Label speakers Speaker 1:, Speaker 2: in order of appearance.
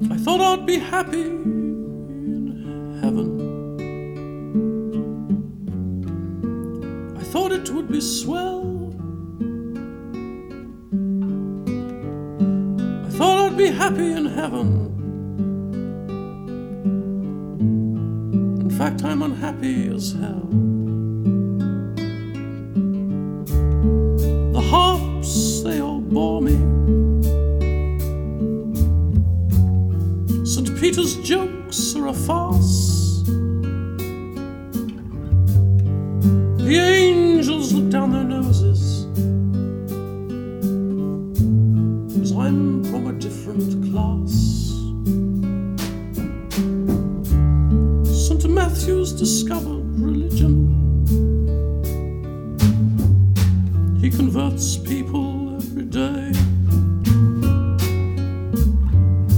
Speaker 1: I thought I'd be happy in heaven. I thought it would be swell. I thought I'd be happy in heaven. In fact, I'm unhappy as hell. The harps, they all bore me. St. Peter's jokes are a farce. The angels look down their noses, 'cause I'm from a different class. St. Matthew's discovered religion. He converts people